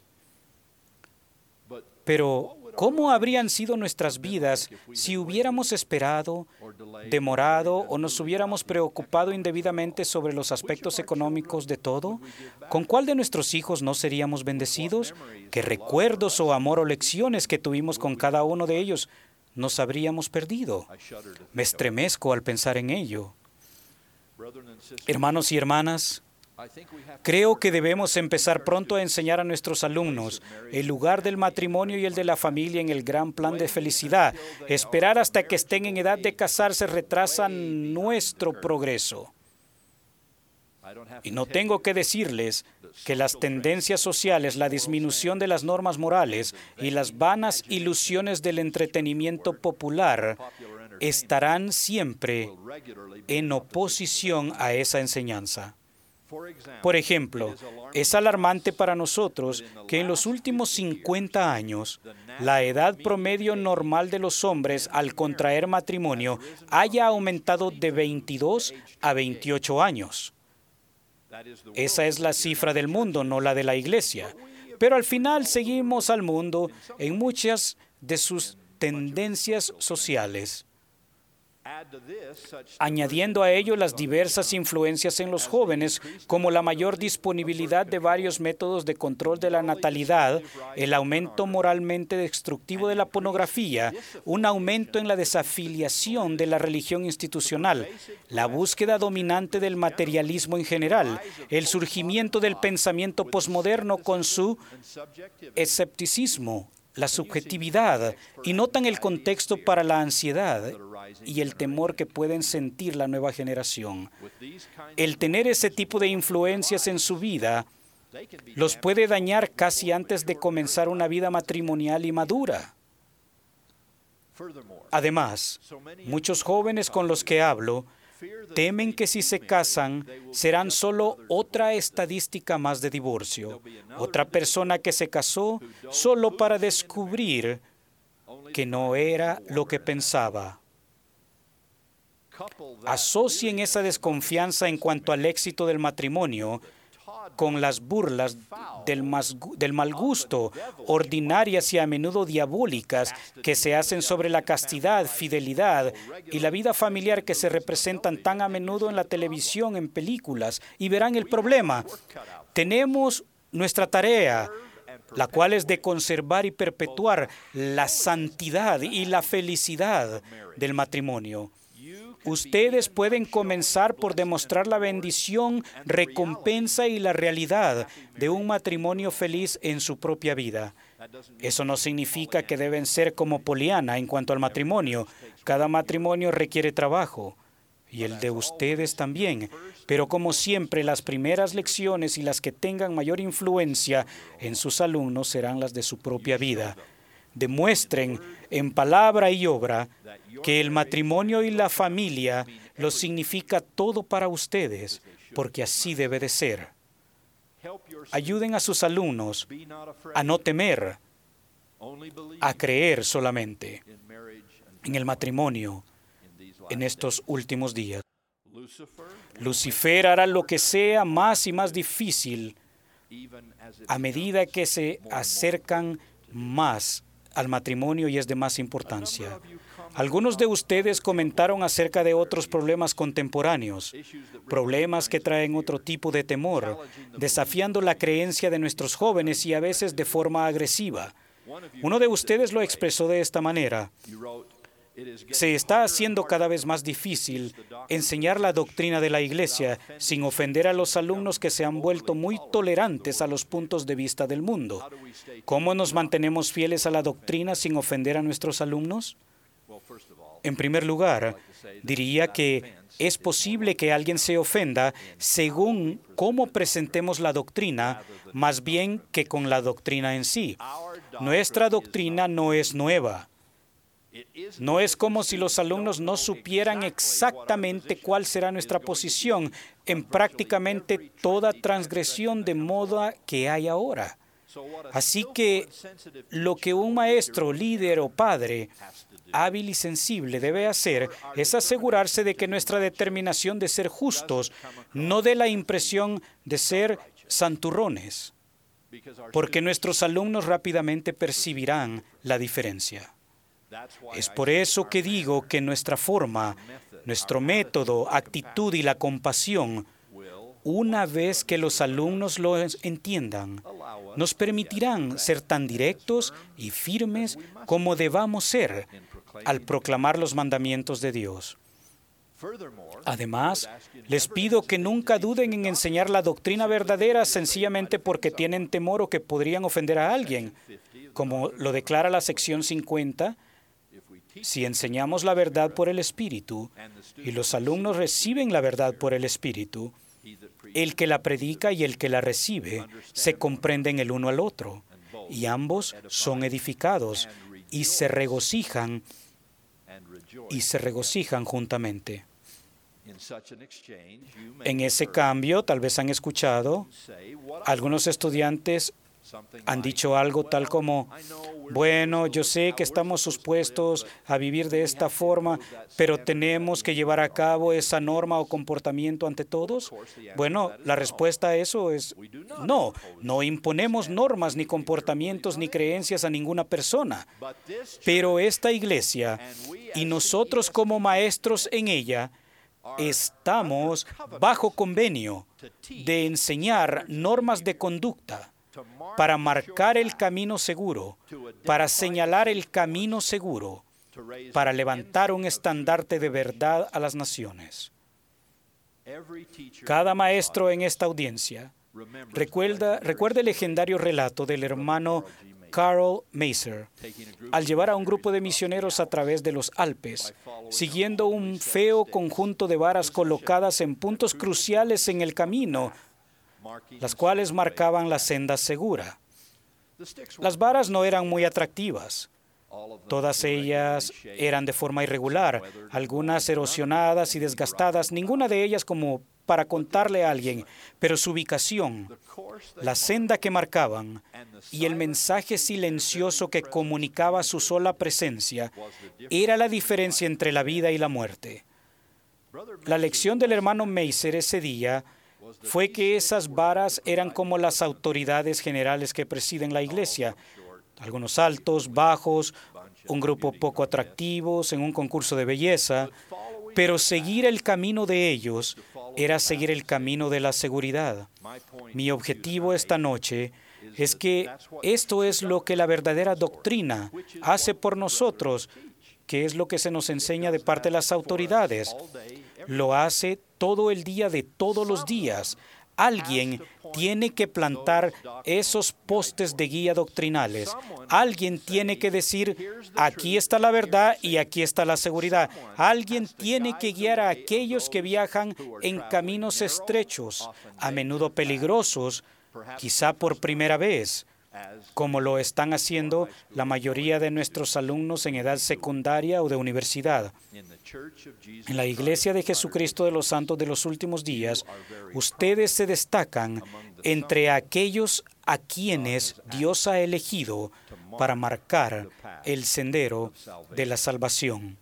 Pero, ¿cómo habrían sido nuestras vidas si hubiéramos esperado, demorado o nos hubiéramos preocupado indebidamente sobre los aspectos económicos de todo? ¿Con cuál de nuestros hijos no seríamos bendecidos? ¿Qué recuerdos o amor o lecciones que tuvimos con cada uno de ellos nos habríamos perdido? Me estremezco al pensar en ello. Hermanos y hermanas, Creo que debemos empezar pronto a enseñar a nuestros alumnos el lugar del matrimonio y el de la familia en el gran plan de felicidad. Esperar hasta que estén en edad de casarse retrasa nuestro progreso. Y no tengo que decirles que las tendencias sociales, la disminución de las normas morales y las vanas ilusiones del entretenimiento popular estarán siempre en oposición a esa enseñanza. Por ejemplo, es alarmante para nosotros que en los últimos 50 años, la edad promedio normal de los hombres al contraer matrimonio haya aumentado de 22 a 28 años. Esa es la cifra del mundo, no la de la Iglesia. Pero al final seguimos al mundo en muchas de sus tendencias sociales. Añadiendo a ello las diversas influencias en los jóvenes, como la mayor disponibilidad de varios métodos de control de la natalidad, el aumento moralmente destructivo de la pornografía, un aumento en la desafiliación de la religión institucional, la búsqueda dominante del materialismo en general, el surgimiento del pensamiento posmoderno con su escepticismo, la subjetividad, y notan el contexto para la ansiedad y el temor que pueden sentir la nueva generación. El tener ese tipo de influencias en su vida los puede dañar casi antes de comenzar una vida matrimonial y madura. Además, muchos jóvenes con los que hablo temen que si se casan serán solo otra estadística más de divorcio, otra persona que se casó solo para descubrir que no era lo que pensaba. Asocien esa desconfianza en cuanto al éxito del matrimonio con las burlas del mal gusto, ordinarias y a menudo diabólicas, que se hacen sobre la castidad, fidelidad y la vida familiar que se representan tan a menudo en la televisión, en películas, y verán el problema. Tenemos nuestra tarea, la cual es de conservar y perpetuar la santidad y la felicidad del matrimonio. Ustedes pueden comenzar por demostrar la bendición, recompensa y la realidad de un matrimonio feliz en su propia vida. Eso no significa que deben ser como Poliana en cuanto al matrimonio. Cada matrimonio requiere trabajo, y el de ustedes también. Pero como siempre, las primeras lecciones y las que tengan mayor influencia en sus alumnos serán las de su propia vida. Demuestren en palabra y obra que el matrimonio y la familia lo significa todo para ustedes, porque así debe de ser. Ayuden a sus alumnos a no temer, a creer solamente en el matrimonio en estos últimos días. Lucifer hará lo que sea más y más difícil a medida que se acercan más al matrimonio y es de más importancia. Algunos de ustedes comentaron acerca de otros problemas contemporáneos, problemas que traen otro tipo de temor, desafiando la creencia de nuestros jóvenes y a veces de forma agresiva. Uno de ustedes lo expresó de esta manera: se está haciendo cada vez más difícil enseñar la doctrina de la Iglesia sin ofender a los alumnos que se han vuelto muy tolerantes a los puntos de vista del mundo. ¿Cómo nos mantenemos fieles a la doctrina sin ofender a nuestros alumnos? En primer lugar, diría que es posible que alguien se ofenda según cómo presentemos la doctrina, más bien que con la doctrina en sí. Nuestra doctrina no es nueva. No es como si los alumnos no supieran exactamente cuál será nuestra posición en prácticamente toda transgresión de moda que hay ahora. Así que lo que un maestro, líder o padre hábil y sensible debe hacer es asegurarse de que nuestra determinación de ser justos no dé la impresión de ser santurrones, porque nuestros alumnos rápidamente percibirán la diferencia. Es por eso que digo que nuestra forma, nuestro método, actitud y la compasión, una vez que los alumnos lo entiendan, nos permitirán ser tan directos y firmes como debamos ser al proclamar los mandamientos de Dios. Además, les pido que nunca duden en enseñar la doctrina verdadera sencillamente porque tienen temor o que podrían ofender a alguien. Como lo declara la sección 50, si enseñamos la verdad por el Espíritu y los alumnos reciben la verdad por el Espíritu, el que la predica y el que la recibe se comprenden el uno al otro, y ambos son edificados y se regocijan juntamente. En ese cambio, tal vez han escuchado, algunos estudiantes han dicho algo tal como, bueno, yo sé que estamos supuestos a vivir de esta forma, pero ¿tenemos que llevar a cabo esa norma o comportamiento ante todos? Bueno, la respuesta a eso es no. No imponemos normas, ni comportamientos, ni creencias a ninguna persona. Pero esta iglesia y nosotros como maestros en ella estamos bajo convenio de enseñar normas de conducta para marcar el camino seguro, para señalar el camino seguro, para levantar un estandarte de verdad a las naciones. Cada maestro en esta audiencia recuerda el legendario relato del hermano Carl Maser al llevar a un grupo de misioneros a través de los Alpes, siguiendo un feo conjunto de varas colocadas en puntos cruciales en el camino, las cuales marcaban la senda segura. Las varas no eran muy atractivas. Todas ellas eran de forma irregular, algunas erosionadas y desgastadas, ninguna de ellas como para contarle a alguien, pero su ubicación, la senda que marcaban y el mensaje silencioso que comunicaba su sola presencia era la diferencia entre la vida y la muerte. La lección del hermano Maser ese día fue que esas varas eran como las autoridades generales que presiden la iglesia, algunos altos, bajos, un grupo poco atractivos en un concurso de belleza, pero seguir el camino de ellos era seguir el camino de la seguridad. Mi objetivo esta noche es que esto es lo que la verdadera doctrina hace por nosotros, que es lo que se nos enseña de parte de las autoridades. Lo hace todo el día de todos los días. Alguien tiene que plantar esos postes de guía doctrinales. Alguien tiene que decir, aquí está la verdad y aquí está la seguridad. Alguien tiene que guiar a aquellos que viajan en caminos estrechos, a menudo peligrosos, quizá por primera vez, como lo están haciendo la mayoría de nuestros alumnos en edad secundaria o de universidad. En la Iglesia de Jesucristo de los Santos de los Últimos Días, ustedes se destacan entre aquellos a quienes Dios ha elegido para marcar el sendero de la salvación.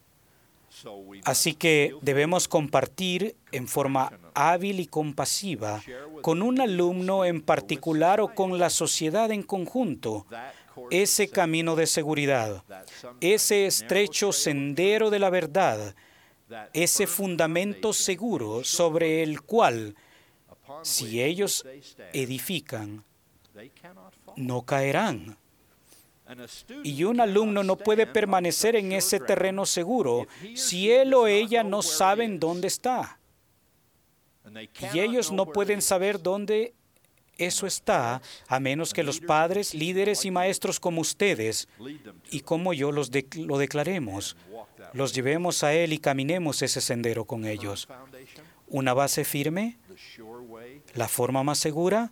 Así que debemos compartir en forma hábil y compasiva con un alumno en particular o con la sociedad en conjunto ese camino de seguridad, ese estrecho sendero de la verdad, ese fundamento seguro sobre el cual, si ellos edifican, no caerán. Y un alumno no puede permanecer en ese terreno seguro si él o ella no saben dónde está. Y ellos no pueden saber dónde eso está a menos que los padres, líderes y maestros como ustedes y como yo lo declaremos, los llevemos a él y caminemos ese sendero con ellos. Una base firme, la forma más segura,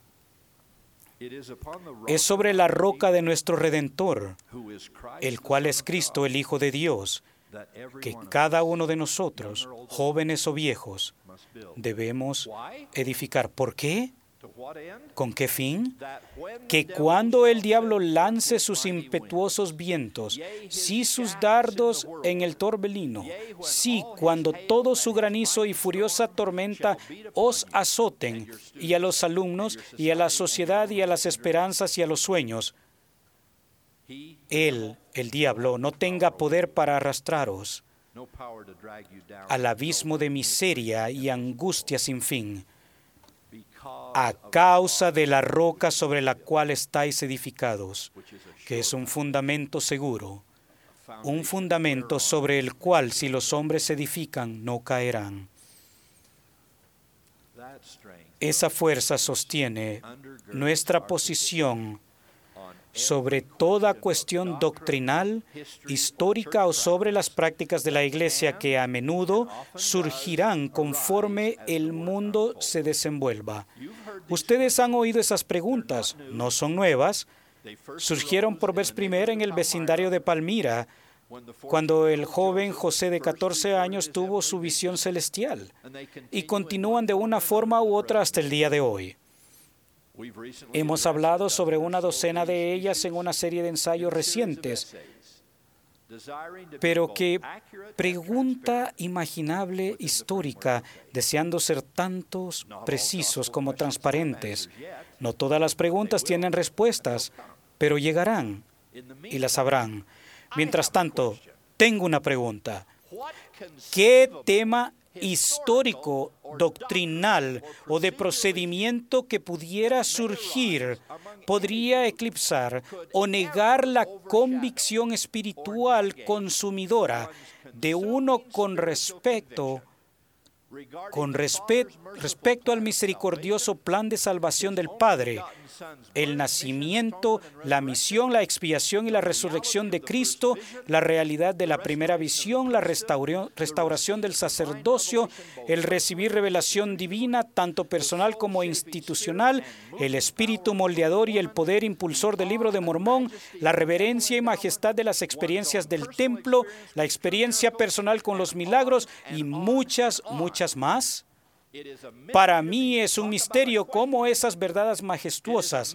es sobre la roca de nuestro Redentor, el cual es Cristo, el Hijo de Dios, que cada uno de nosotros, jóvenes o viejos, debemos edificar. ¿Por qué? ¿Con qué fin? Que cuando el diablo lance sus impetuosos vientos, sí sus dardos en el torbellino, sí cuando todo su granizo y furiosa tormenta os azoten, y a los alumnos, y a la sociedad, y a las esperanzas, y a los sueños, él, el diablo, no tenga poder para arrastraros al abismo de miseria y angustia sin fin, a causa de la roca sobre la cual estáis edificados, que es un fundamento seguro, un fundamento sobre el cual, si los hombres se edifican, no caerán. Esa fuerza sostiene nuestra posición sobre toda cuestión doctrinal, histórica o sobre las prácticas de la Iglesia que a menudo surgirán conforme el mundo se desenvuelva. Ustedes han oído esas preguntas, no son nuevas. Surgieron por vez primera en el vecindario de Palmira, cuando el joven José de 14 años tuvo su visión celestial, y continúan de una forma u otra hasta el día de hoy. Hemos hablado sobre una docena de ellas en una serie de ensayos recientes, pero qué pregunta imaginable histórica, deseando ser tantos precisos como transparentes. No todas las preguntas tienen respuestas, pero llegarán y las sabrán. Mientras tanto, tengo una pregunta. ¿Qué tema histórico, doctrinal o de procedimiento que pudiera surgir podría eclipsar o negar la convicción espiritual consumidora de uno con respecto al misericordioso plan de salvación del Padre, el nacimiento, la misión, la expiación y la resurrección de Cristo, la realidad de la primera visión, la restauración del sacerdocio, el recibir revelación divina, tanto personal como institucional, el espíritu moldeador y el poder impulsor del Libro de Mormón, la reverencia y majestad de las experiencias del templo, la experiencia personal con los milagros y muchas más? Para mí es un misterio cómo esas verdades majestuosas,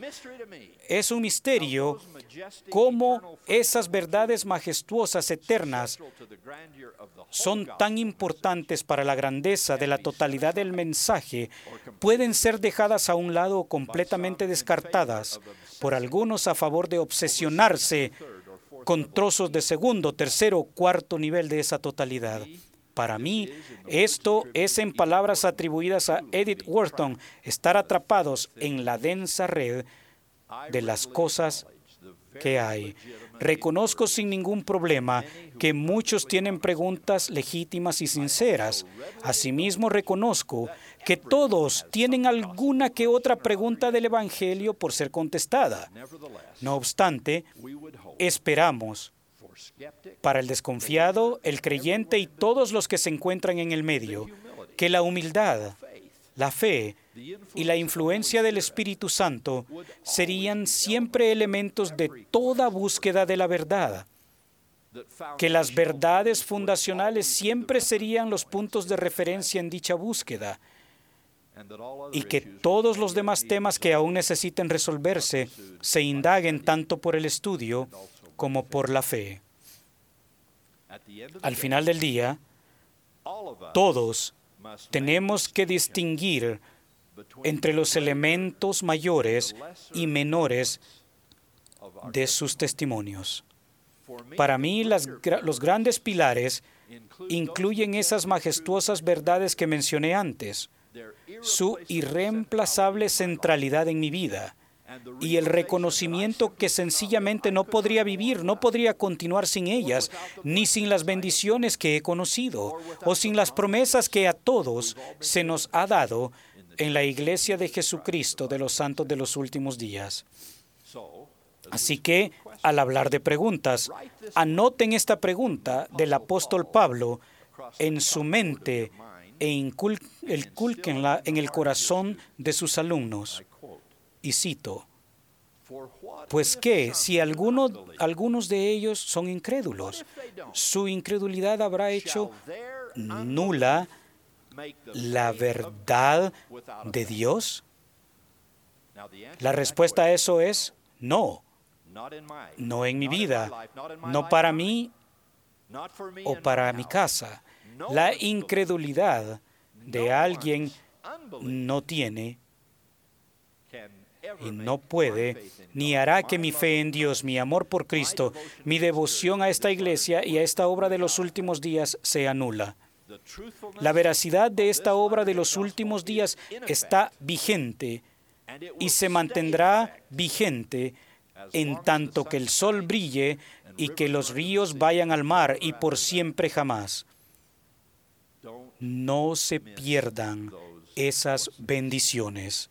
eternas, son tan importantes para la grandeza de la totalidad del mensaje, pueden ser dejadas a un lado o completamente descartadas por algunos a favor de obsesionarse con trozos de segundo, tercero o cuarto nivel de esa totalidad. Para mí, esto es, en palabras atribuidas a Edith Wharton, estar atrapados en la densa red de las cosas que hay. Reconozco sin ningún problema que muchos tienen preguntas legítimas y sinceras. Asimismo, reconozco que todos tienen alguna que otra pregunta del Evangelio por ser contestada. No obstante, esperamos para el desconfiado, el creyente y todos los que se encuentran en el medio, que la humildad, la fe y la influencia del Espíritu Santo serían siempre elementos de toda búsqueda de la verdad, que las verdades fundacionales siempre serían los puntos de referencia en dicha búsqueda, y que todos los demás temas que aún necesiten resolverse se indaguen tanto por el estudio como por la fe. Al final del día, todos tenemos que distinguir entre los elementos mayores y menores de sus testimonios. Para mí, los grandes pilares incluyen esas majestuosas verdades que mencioné antes, su irreemplazable centralidad en mi vida, y el reconocimiento que sencillamente no podría vivir, no podría continuar sin ellas, ni sin las bendiciones que he conocido, o sin las promesas que a todos se nos ha dado en la Iglesia de Jesucristo de los Santos de los Últimos Días. Así que, al hablar de preguntas, anoten esta pregunta del apóstol Pablo en su mente e incúlquenla en el corazón de sus alumnos. Y cito, pues que si algunos de ellos son incrédulos, su incredulidad habrá hecho nula la verdad de Dios. La respuesta a eso es no. No en mi vida, no para mí o para mi casa. La incredulidad de alguien no tiene y no puede, ni hará que mi fe en Dios, mi amor por Cristo, mi devoción a esta iglesia y a esta obra de los últimos días sea nula. La veracidad de esta obra de los últimos días está vigente y se mantendrá vigente en tanto que el sol brille y que los ríos vayan al mar y por siempre jamás. No se pierdan esas bendiciones.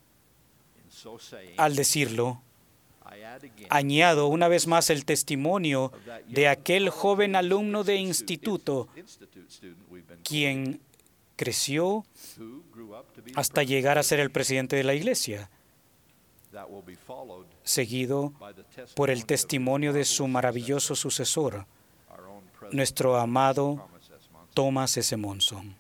Al decirlo, añado una vez más el testimonio de aquel joven alumno de instituto, quien creció hasta llegar a ser el presidente de la iglesia, seguido por el testimonio de su maravilloso sucesor, nuestro amado Thomas S. Monson.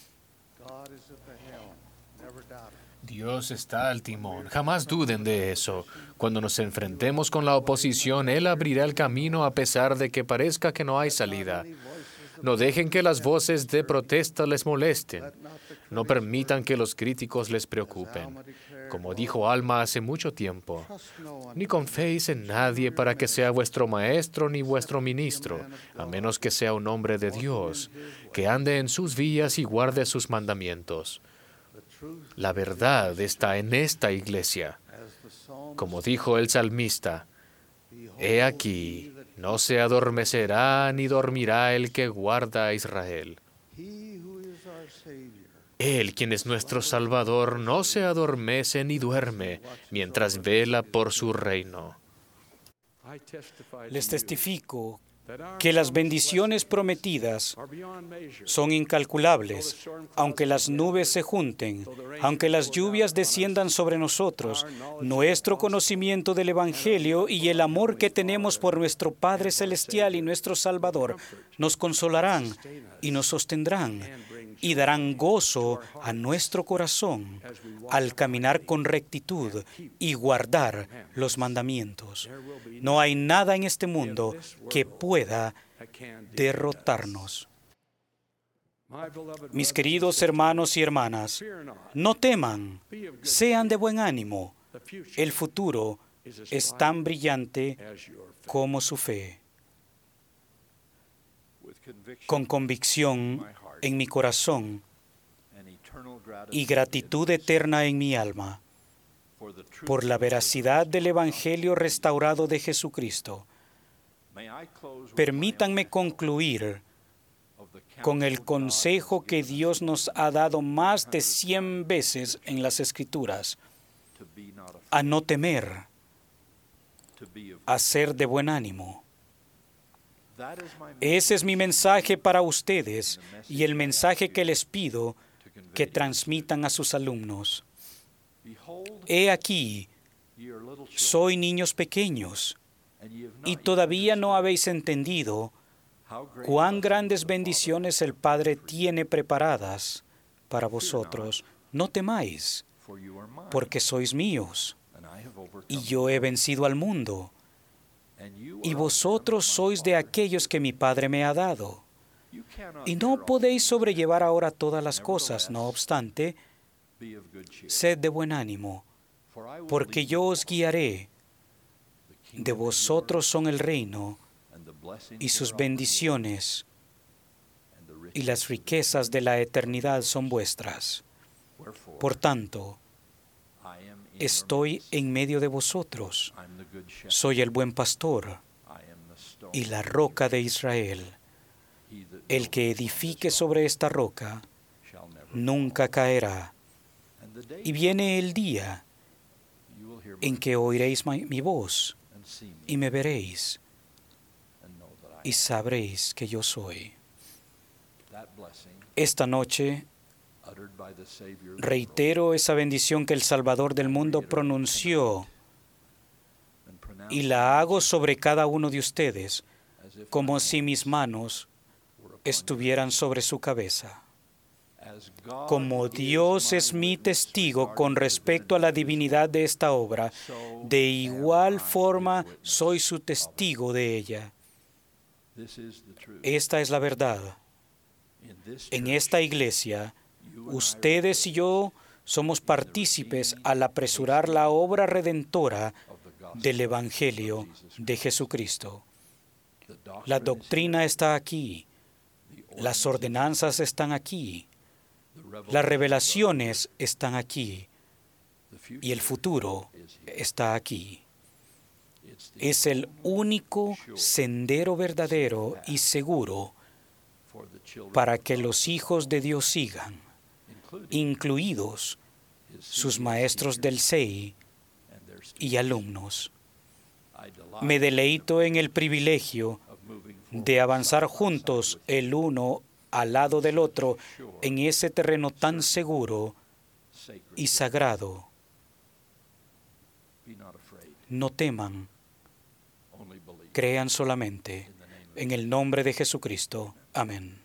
Dios está al timón. Jamás duden de eso. Cuando nos enfrentemos con la oposición, Él abrirá el camino a pesar de que parezca que no hay salida. No dejen que las voces de protesta les molesten. No permitan que los críticos les preocupen. Como dijo Alma hace mucho tiempo, ni confiéis en nadie para que sea vuestro maestro ni vuestro ministro, a menos que sea un hombre de Dios, que ande en sus vías y guarde sus mandamientos. La verdad está en esta iglesia. Como dijo el salmista, he aquí, no se adormecerá ni dormirá el que guarda a Israel. Él, quien es nuestro Salvador, no se adormece ni duerme mientras vela por su reino. Les testifico que las bendiciones prometidas son incalculables, aunque las nubes se junten, aunque las lluvias desciendan sobre nosotros. Nuestro conocimiento del Evangelio y el amor que tenemos por nuestro Padre Celestial y nuestro Salvador nos consolarán y nos sostendrán y darán gozo a nuestro corazón al caminar con rectitud y guardar los mandamientos. No hay nada en este mundo que pueda derrotarnos. Mis queridos hermanos y hermanas, no teman, sean de buen ánimo. El futuro es tan brillante como su fe. Con convicción en mi corazón y gratitud eterna en mi alma por la veracidad del Evangelio restaurado de Jesucristo, permítanme concluir con el consejo que Dios nos ha dado más de 100 veces en las Escrituras: a no temer, a ser de buen ánimo. Ese es mi mensaje para ustedes y el mensaje que les pido que transmitan a sus alumnos. He aquí, soy niños pequeños y todavía no habéis entendido cuán grandes bendiciones el Padre tiene preparadas para vosotros. No temáis, porque sois míos y yo he vencido al mundo. Y vosotros sois de aquellos que mi Padre me ha dado. Y no podéis sobrellevar ahora todas las cosas. No obstante, sed de buen ánimo, porque yo os guiaré. De vosotros son el reino y sus bendiciones, y las riquezas de la eternidad son vuestras. Por tanto, estoy en medio de vosotros. Soy el buen pastor y la roca de Israel. El que edifique sobre esta roca nunca caerá. Y viene el día en que oiréis mi voz y me veréis y sabréis que yo soy. Esta noche reitero esa bendición que el Salvador del mundo pronunció y la hago sobre cada uno de ustedes, como si mis manos estuvieran sobre su cabeza. Como Dios es mi testigo con respecto a la divinidad de esta obra, de igual forma soy su testigo de ella. Esta es la verdad. En esta iglesia, ustedes y yo somos partícipes al apresurar la obra redentora del Evangelio de Jesucristo. La doctrina está aquí. Las ordenanzas están aquí. Las revelaciones están aquí. Y el futuro está aquí. Es el único sendero verdadero y seguro para que los hijos de Dios sigan, incluidos sus maestros del SEI y alumnos. Me deleito en el privilegio de avanzar juntos el uno al lado del otro en ese terreno tan seguro y sagrado. No teman, crean solamente. En el nombre de Jesucristo. Amén.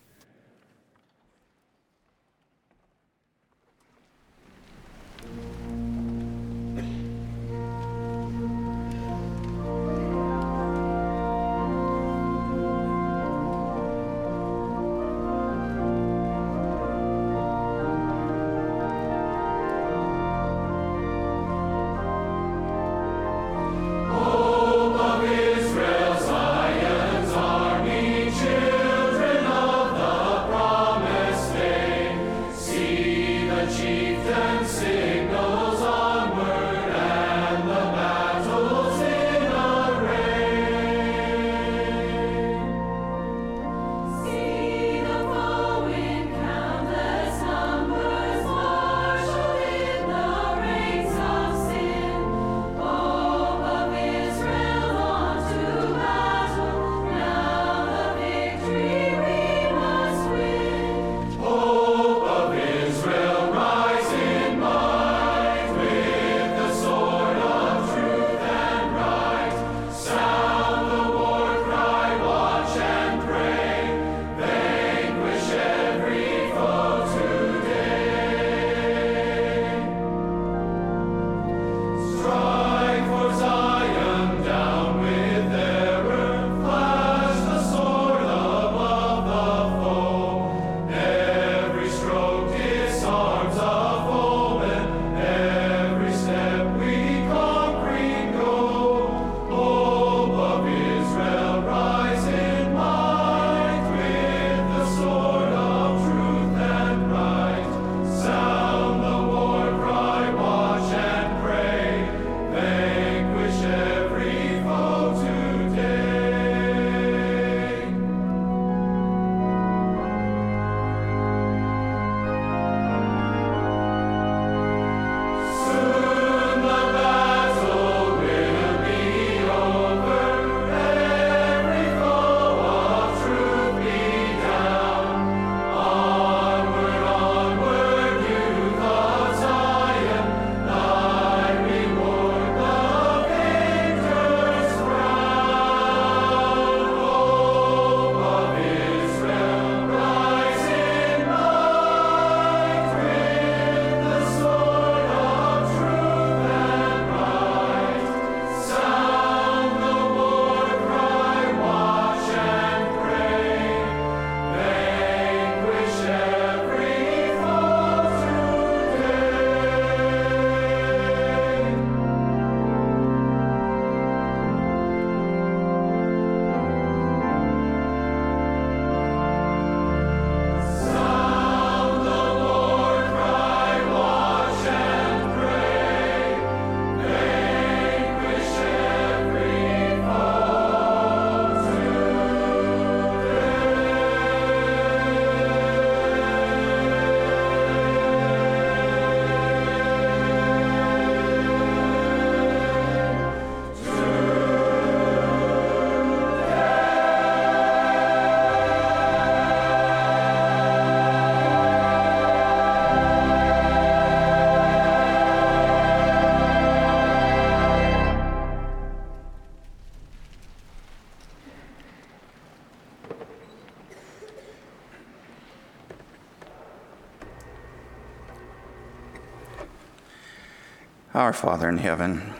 Our Father in heaven,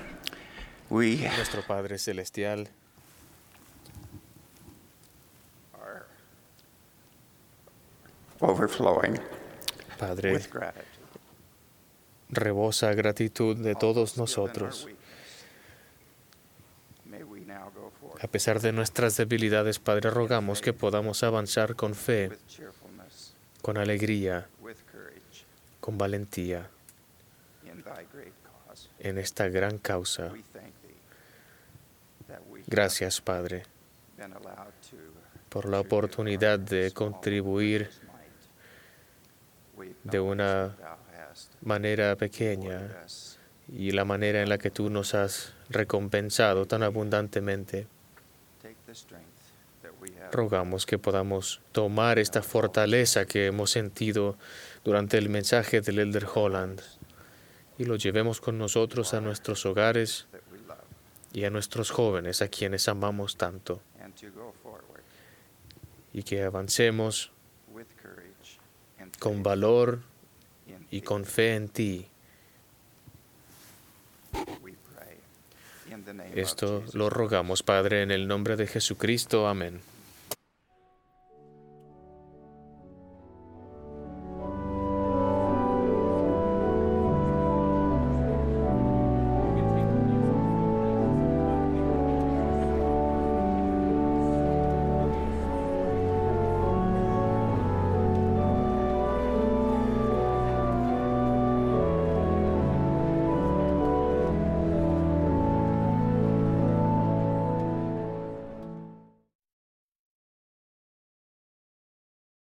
we Nuestro Padre Celestial, are overflowing Padre, with gratitude. rebosa gratitud de todos nosotros. May we now go forth A pesar de nuestras debilidades, Padre, rogamos que podamos avanzar con fe, with cheerfulness, con alegría, with courage, con valentía in thy great cause. en esta gran causa. We thank thee Gracias, Padre, por la oportunidad de contribuir de una manera pequeña y la manera en la que tú nos has recompensado tan abundantemente. Rogamos que podamos tomar esta fortaleza que hemos sentido durante el mensaje del Elder Holland y lo llevemos con nosotros a nuestros hogares y a nuestros jóvenes, a quienes amamos tanto, y que avancemos con valor y con fe en ti. Esto lo rogamos, Padre, en el nombre de Jesucristo. Amén.